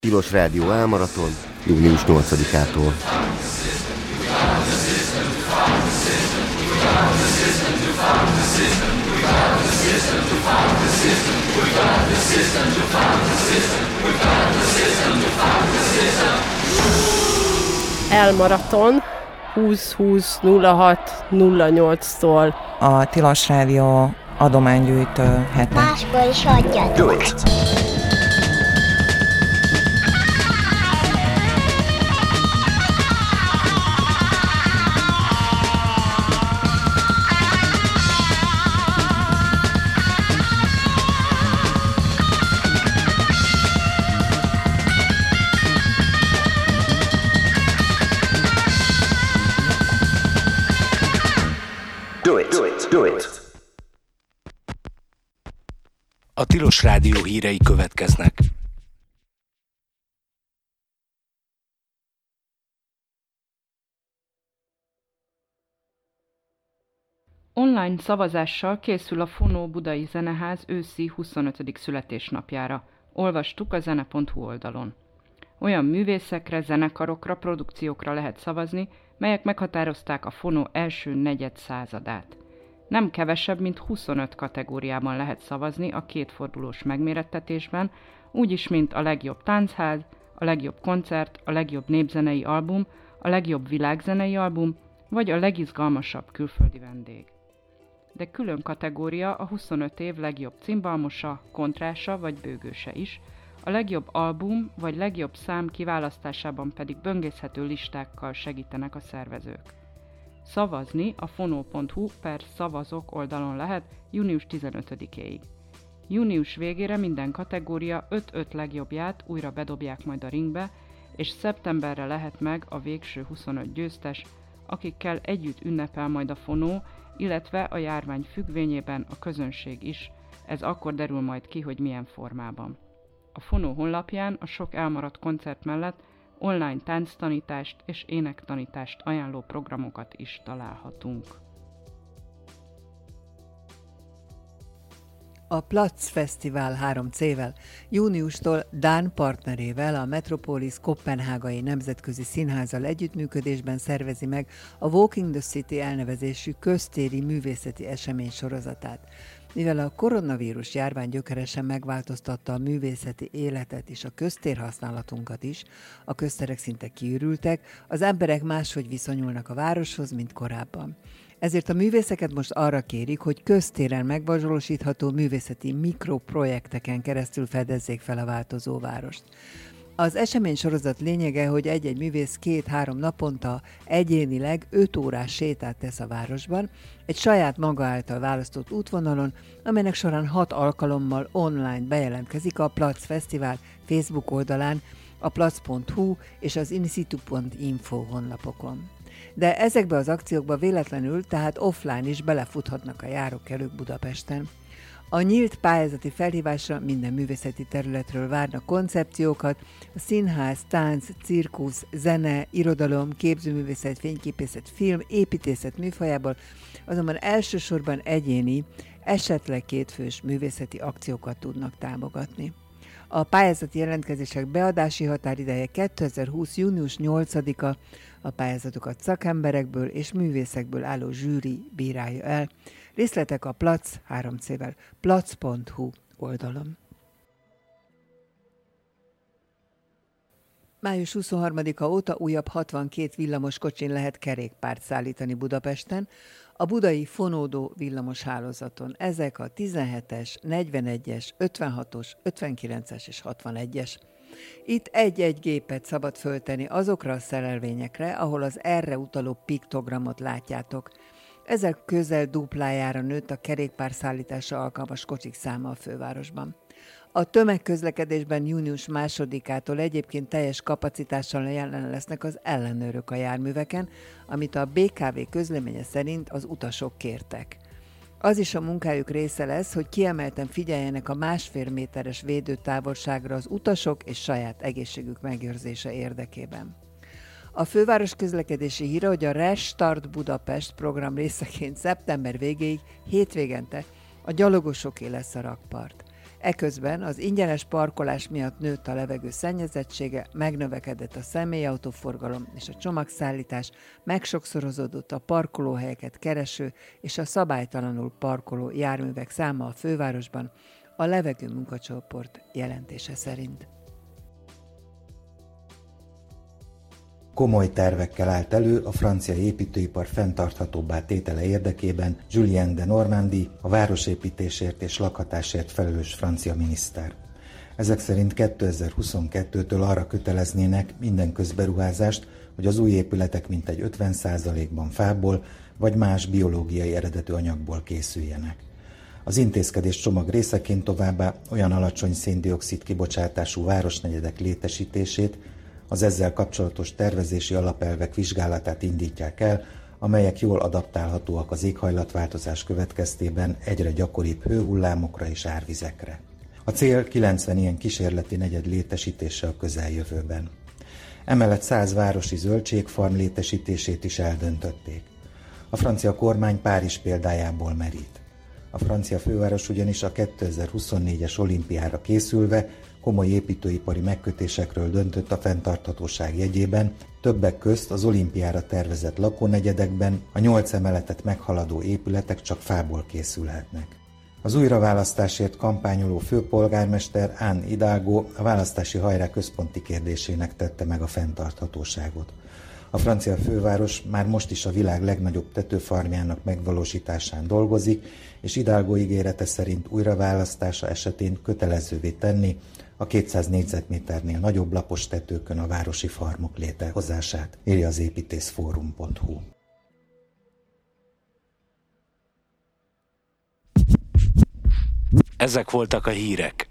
Tilos Rádió Álmaraton, június 8-ától. Elmaraton 20-20-06-08-tól. A Tilos Rádió adománygyűjtő hete. Máskor is adjatok. Do it. A Tilos Rádió hírei következnek. Online szavazással készül a Fonó Budai Zeneház őszi 25. születésnapjára. Olvastuk a zene.hu oldalon. Olyan művészekre, zenekarokra, produkciókra lehet szavazni, melyek meghatározták a Fonó első negyedszázadát. Nem kevesebb, mint 25 kategóriában lehet szavazni a kétfordulós megmérettetésben, úgyis, mint a legjobb táncház, a legjobb koncert, a legjobb népzenei album, a legjobb világzenei album, vagy a legizgalmasabb külföldi vendég. De külön kategória a 25 év legjobb cimbalmosa, kontrása vagy bőgőse is, a legjobb album vagy legjobb szám kiválasztásában pedig böngészhető listákkal segítenek a szervezők. Szavazni a fono.hu/szavazok oldalon lehet június 15-éig. Június végére minden kategória 5-5 legjobbját újra bedobják majd a ringbe, és szeptemberre lehet meg a végső 25 győztes, akikkel együtt ünnepel majd a Fonó, illetve a járvány függvényében a közönség is, ez akkor derül majd ki, hogy milyen formában. A Fonó honlapján a sok elmaradt koncert mellett online tánctanítást és énektanítást ajánló programokat is találhatunk. A Platz Fesztivál 3C-vel júniustól Dán partnerével, a Metropolis Koppenhágai Nemzetközi Színházzal együttműködésben szervezi meg a Walking the City elnevezésű köztéri művészeti esemény sorozatát. Mivel a koronavírus járvány gyökeresen megváltoztatta a művészeti életet és a köztérhasználatunkat is, a közterek szinte kiürültek, az emberek máshogy viszonyulnak a városhoz, mint korábban. Ezért a művészeket most arra kérik, hogy köztéren megvalósítható művészeti mikroprojekteken keresztül fedezzék fel a változó várost. Az esemény sorozat lényege, hogy egy-egy művész 2-3 naponta egyénileg 5 órás sétát tesz a városban, egy saját maga által választott útvonalon, amelynek során 6 alkalommal online bejelentkezik a Platz Fesztivál Facebook oldalán, a platz.hu és az insitu.info honlapokon. De ezekbe az akciókba véletlenül, tehát offline is belefuthatnak a járókelők Budapesten. A nyílt pályázati felhívásra minden művészeti területről várnak koncepciókat, a színház, tánc, cirkusz, zene, irodalom, képzőművészet, fényképészet, film, építészet műfajából, azonban elsősorban egyéni, esetleg kétfős művészeti akciókat tudnak támogatni. A pályázati jelentkezések beadási határideje 2020. június 8-a, a pályázatokat szakemberekből és művészekből álló zsűri bírálja el. Részletek a Platz 3C-vel, platz.hu oldalon. Május 23-a óta újabb 62 villamoskocsin lehet kerékpárt szállítani Budapesten, a budai Fonódó villamos hálózaton. Ezek a 17-es, 41-es, 56-os, 59-es és 61-es. Itt egy-egy gépet szabad föltenni azokra a szerelvényekre, ahol az erre utaló piktogramot látjátok. Ezek közel duplájára nőtt a kerékpárszállításra alkalmas kocsik száma a fővárosban. A tömegközlekedésben június 2-ától egyébként teljes kapacitással jelen lesznek az ellenőrök a járműveken, amit a BKV közleménye szerint az utasok kértek. Az is a munkájuk része lesz, hogy kiemelten figyeljenek a 1,5 méteres védőtávolságra az utasok és saját egészségük megőrzése érdekében. A főváros közlekedési híre, hogy a Restart Budapest program részeként szeptember végéig hétvégente a gyalogosoké lesz a rakpart. Eközben az ingyenes parkolás miatt nőtt a levegő szennyezettsége, megnövekedett a személyautóforgalom és a csomagszállítás, megsokszorozódott a parkolóhelyeket kereső és a szabálytalanul parkoló járművek száma a fővárosban, a levegő munkacsoport jelentése szerint. Komoly tervekkel állt elő a francia építőipar fenntarthatóbbá tétele érdekében Julien de Normandie, a városépítésért és lakhatásért felelős francia miniszter. Ezek szerint 2022-től arra köteleznének minden közberuházást, hogy az új épületek mintegy 50%-ban fából vagy más biológiai eredetű anyagból készüljenek. Az intézkedés csomag részeként továbbá olyan alacsony szén-dioxid kibocsátású városnegyedek létesítését, az ezzel kapcsolatos tervezési alapelvek vizsgálatát indítják el, amelyek jól adaptálhatóak az éghajlatváltozás következtében egyre gyakoribb hőhullámokra és árvizekre. A cél 90 ilyen kísérleti negyed létesítése a közeljövőben. Emellett 100 városi zöldségfarm létesítését is eldöntötték. A francia kormány Párizs példájából merít. A francia főváros ugyanis a 2024-es olimpiára készülve komoly építőipari megkötésekről döntött a fenntarthatóság jegyében, többek közt az olimpiára tervezett lakónegyedekben a 8 emeletet meghaladó épületek csak fából készülhetnek. Az újraválasztásért kampányoló főpolgármester Anne Hidalgo a választási hajrá központi kérdésének tette meg a fenntarthatóságot. A francia főváros már most is a világ legnagyobb tetőfarmjának megvalósításán dolgozik, és Hidalgo ígérete szerint újraválasztása esetén kötelezővé tenni a 200 négyzetméternél nagyobb lapos tetőkön a városi farmok létrehozását, írja az építészforum.hu. Ezek voltak a hírek.